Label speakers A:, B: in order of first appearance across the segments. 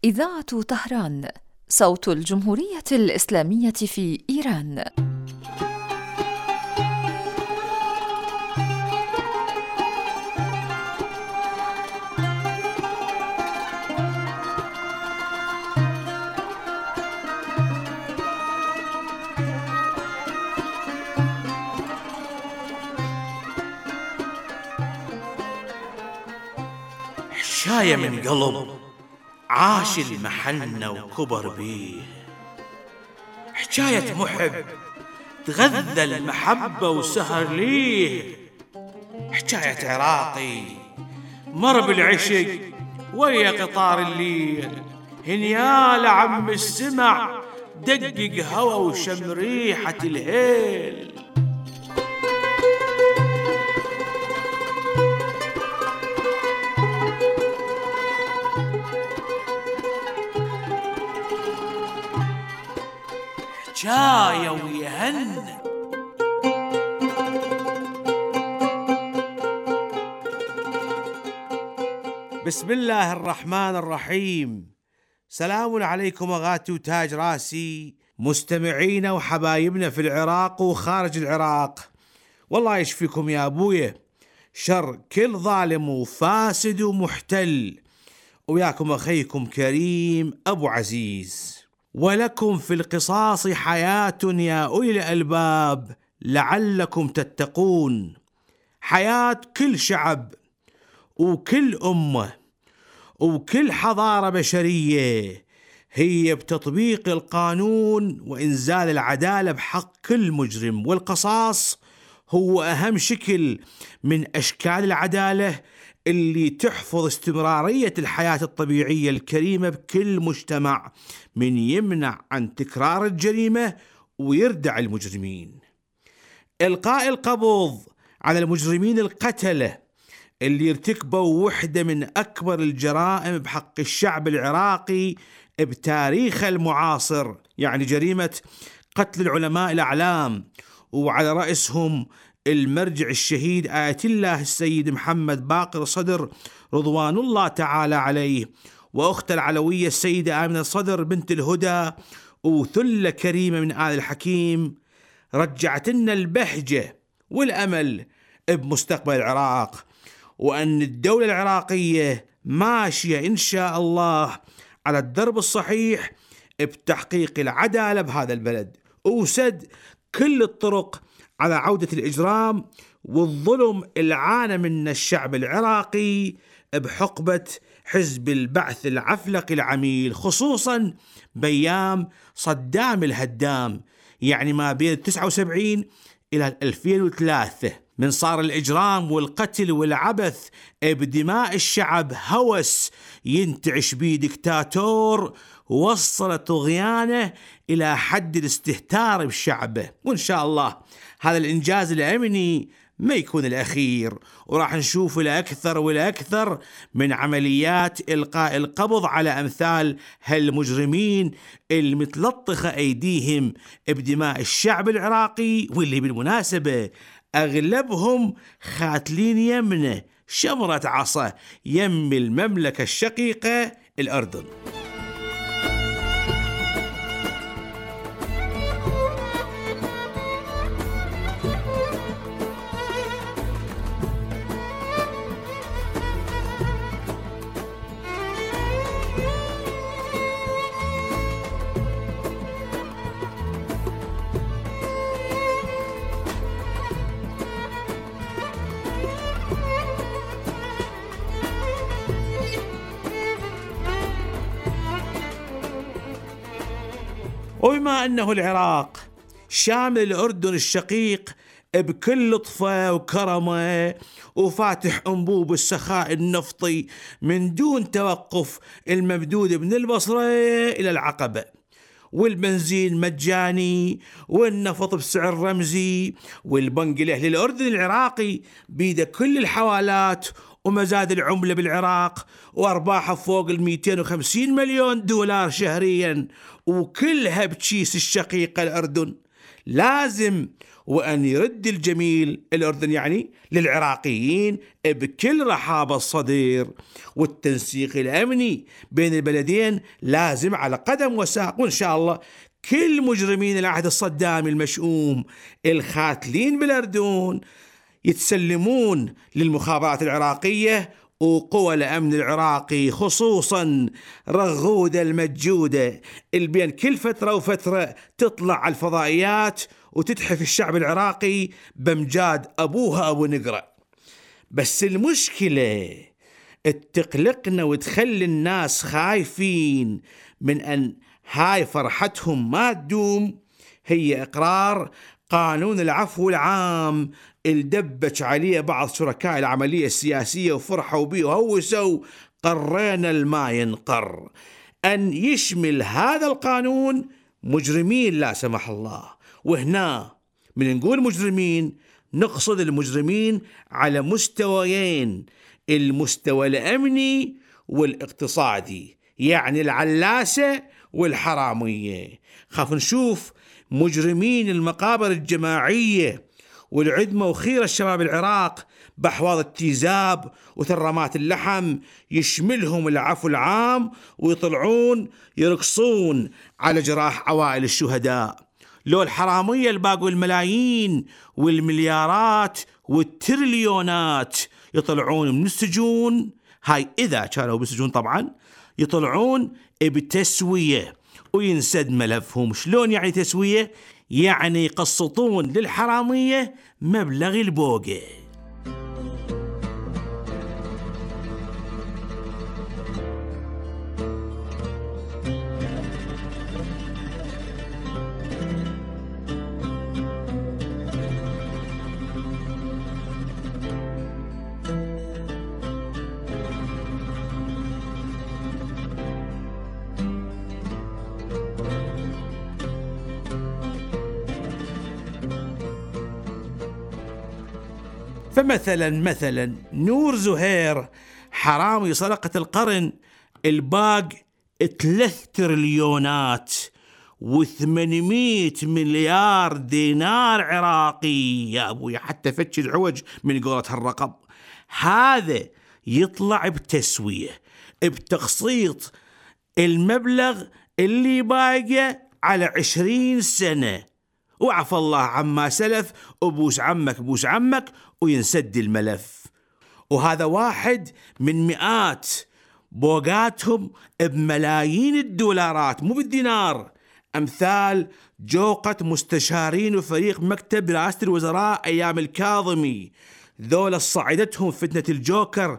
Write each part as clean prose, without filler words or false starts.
A: إذاعة طهران، صوت الجمهورية الإسلامية في إيران.
B: حشاية من قلب عاش المحنة وكبر بيه، حكاية محب تغذى المحبة وسهر ليه، حكاية عراقي مر بالعشق ويا قطار الليل، هنيال عم السمع دقق هوى وشم ريحة الهيل. حكاية ويهن. بسم الله الرحمن الرحيم. سلام عليكم أغاتي وتاج راسي، مستمعينا وحبايبنا في العراق وخارج العراق. والله يشفيكم يا أبويا شر كل ظالم وفاسد ومحتل، وياكم أخيكم كريم أبو عزيز. ولكم في القصاص حياة يا أولي الألباب لعلكم تتقون. حياة كل شعب وكل أمة وكل حضارة بشرية هي بتطبيق القانون وإنزال العدالة بحق كل مجرم، والقصاص هو أهم شكل من أشكال العدالة اللي تحفظ استمرارية الحياة الطبيعية الكريمة بكل مجتمع، من يمنع عن تكرار الجريمة ويردع المجرمين. إلقاء القبض على المجرمين القتلة اللي ارتكبوا وحدة من أكبر الجرائم بحق الشعب العراقي بتاريخه المعاصر، يعني جريمة قتل العلماء الأعلام، وعلى رأسهم المرجع الشهيد آية الله السيد محمد باقر صدر رضوان الله تعالى عليه، وأخت العلوية السيدة آمنة صدر بنت الهدى، وثلة كريمة من آل الحكيم رجعت لنا البهجة والأمل بمستقبل العراق، وأن الدولة العراقية ماشية إن شاء الله على الدرب الصحيح بتحقيق العدالة بهذا البلد، وسد كل الطرق على عودة الإجرام والظلم اللي عانى منه الشعب العراقي بحقبة حزب البعث العفلق العميل، خصوصا بأيام صدام الهدام، يعني ما بين 79 إلى 2003، من صار الإجرام والقتل والعبث بدماء الشعب هوس ينتعش بيه دكتاتور وصل طغيانه إلى حد الاستهتار بشعبه. وإن شاء الله هذا الإنجاز الأمني ما يكون الأخير، وراح نشوف الأكثر والأكثر من عمليات إلقاء القبض على أمثال هالمجرمين المتلطخة أيديهم بدماء الشعب العراقي، واللي بالمناسبة أغلبهم خاتلين يمنه شمرة عصا يم المملكة الشقيقة الأردن. وبما أنه العراق شامل الأردن الشقيق بكل لطفه وكرمه، وفاتح أنبوب السخاء النفطي من دون توقف الممدود من البصرة إلى العقبة، والبنزين مجاني والنفط بسعر رمزي، والبنك الأهلي الأردني العراقي بيده كل الحوالات ومزاد العملة بالعراق، وأرباحه فوق 250 مليون دولار شهريا، وكلها بتشيس الشقيقة الأردن. لازم وأن يرد الجميل الأردن يعني للعراقيين بكل رحابة الصدر، والتنسيق الأمني بين البلدين لازم على قدم وساق. وإن شاء الله كل مجرمين العهد الصدامي المشؤوم الخاتلين بالأردن يتسلمون للمخابرات العراقية وقوى الأمن العراقي، خصوصا رغودة المجودة اللي بين كل فترة وفترة تطلع على الفضائيات وتتحف الشعب العراقي بمجاد أبوها أبو نقرة. بس المشكلة تقلقنا وتخلي الناس خايفين من أن هاي فرحتهم ما تدوم، هي إقرار قانون العفو العام اللي دبج عليه بعض شركاء العملية السياسية وفرحوا بيه وهوسوا قرينا الما ينقر، أن يشمل هذا القانون مجرمين لا سمح الله. وهنا من نقول مجرمين نقصد المجرمين على مستويين، المستوى الأمني والاقتصادي، يعني العلاسة والحرامية. خاف نشوف مجرمين المقابر الجماعية والعدمة وخير الشباب العراق بأحواض التيزاب وثرمات اللحم يشملهم العفو العام ويطلعون يرقصون على جراح عوائل الشهداء. لو الحرامية الباقوا الملايين والمليارات والتريليونات يطلعون من السجون، هاي إذا كانوا بالسجون طبعا، يطلعون بتسوية وينسد ملفهم. شلون يعني تسوية؟ يعني يقسطون للحرامية مبلغ البوقة. فمثلا نور زهير حرامي سرقة القرن الباق 3 تريليونات و800 مليار دينار عراقي. يا أبوي حتى فتش العوج من قولة هالرقم. هذا يطلع بتسوية بتقسيط المبلغ اللي باقي على 20 سنة، وعفى الله عما سلف وبوس عمك بوس عمك وينسد الملف. وهذا واحد من مئات بوقاتهم بملايين الدولارات مو بالدينار، أمثال جوقة مستشارين وفريق مكتب رئاسة الوزراء أيام الكاظمي، ذولا صعدتهم فتنة الجوكر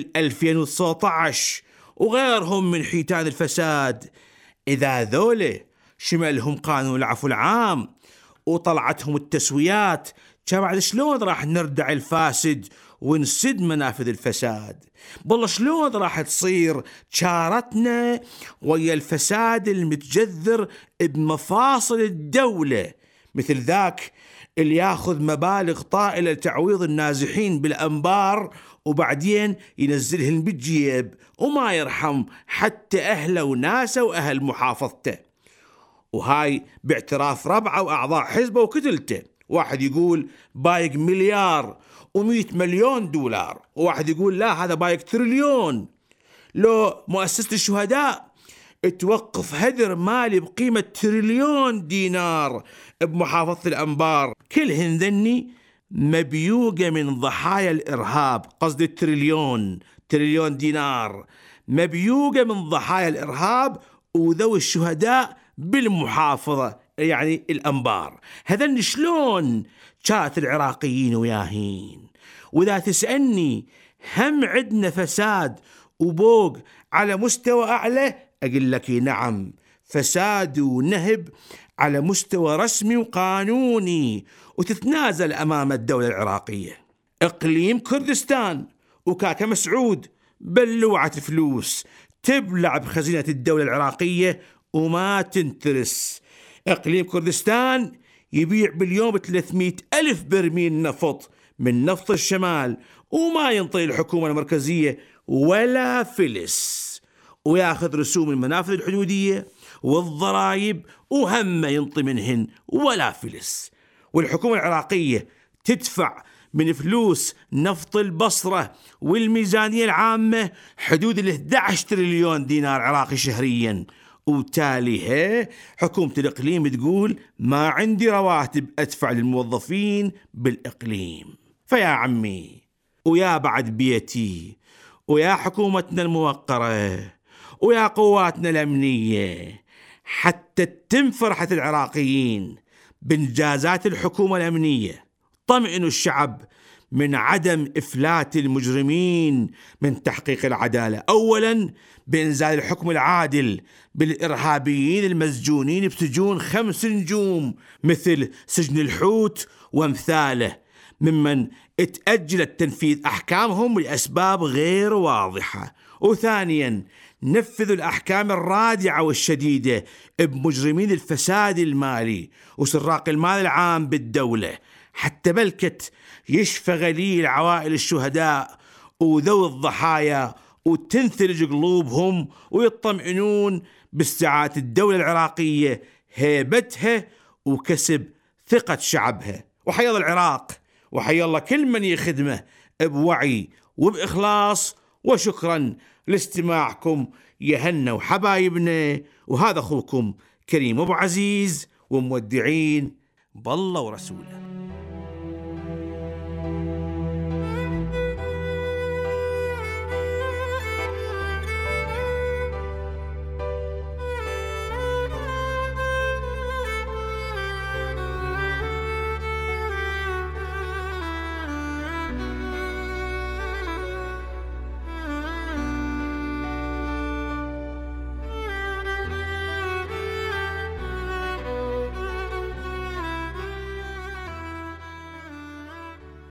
B: بال2019 وغيرهم من حيتان الفساد. إذا ذولا شملهم قانون العفو العام وطلعتهم التسويات، بعد شلون راح نردع الفاسد ونسد منافذ الفساد؟ بالله شلون راح تصير شارتنا ويا الفساد المتجذر بمفاصل الدولة، مثل ذاك اللي ياخذ مبالغ طائلة لتعويض النازحين بالأنبار وبعدين ينزلهن بالجيب وما يرحم حتى أهله وناسه وأهل محافظته. وهاي باعتراف ربعه وأعضاء حزبه وكتلته. واحد يقول بايق 1,100 مليون دولار، وواحد يقول لا هذا بايق تريليون. لو مؤسسة الشهداء توقف هدر مالي بقيمة تريليون دينار بمحافظة الأنبار، كلهن ذني مبيوقة من ضحايا الإرهاب، قصد تريليون دينار مبيوقة من ضحايا الإرهاب وذوي الشهداء بالمحافظة يعني الأنبار. هذن شلون كانت العراقيين وياهين؟ وإذا تسألني هم عندنا فساد وبوق على مستوى أعلى، أقول لك نعم، فساد ونهب على مستوى رسمي وقانوني وتتنازل أمام الدولة العراقية. إقليم كردستان وكاكا مسعود بلوعة فلوس تبلع بخزينة الدولة العراقية وما تنترس. إقليم كردستان يبيع باليوم 300,000 برميل نفط من نفط الشمال وما ينطي الحكومة المركزية ولا فلس. وياخذ رسوم المنافذ الحدودية والضرائب وهم ينطي منهن ولا فلس. والحكومة العراقية تدفع من فلوس نفط البصرة والميزانية العامة حدود 11 تريليون دينار عراقي شهريا. وتاليها حكومة الإقليم تقول ما عندي رواتب أدفع للموظفين بالإقليم. فيا عمي ويا بعد بيتي ويا حكومتنا الموقرة ويا قواتنا الأمنية، حتى تتم فرحة العراقيين بإنجازات الحكومة الأمنية، طمئنوا الشعب من عدم إفلات المجرمين من تحقيق العدالة، أولا بإنزال الحكم العادل بالإرهابيين المسجونين بسجون 5 نجوم مثل سجن الحوت وامثاله، ممن اتأجلت تنفيذ أحكامهم لأسباب غير واضحة. وثانيا نفذوا الأحكام الرادعة والشديدة بمجرمين الفساد المالي وسراق المال العام بالدولة، حتى بلكت يشفى غليل عوائل الشهداء وذوي الضحايا وتنثلج قلوبهم ويطمئنون باستعادة الدولة العراقية هيبتها وكسب ثقة شعبها. وحيا الله العراق وحيا الله كل من يخدمه بوعي وبإخلاص. وشكرا لاستماعكم يا هنا وحبايبنا، وهذا أخوكم كريم أبو عزيز، ومودعين بالله ورسوله.